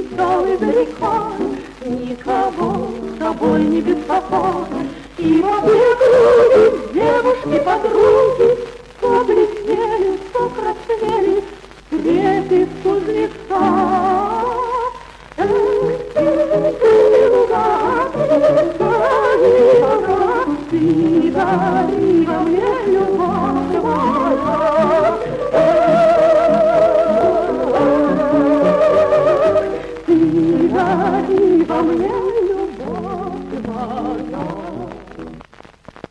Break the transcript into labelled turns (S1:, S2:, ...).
S1: веселый далеко, никого с собой не беспокой. И во все круги девушки-подруги побледнели, покраснели, цветы кузнеца. Ты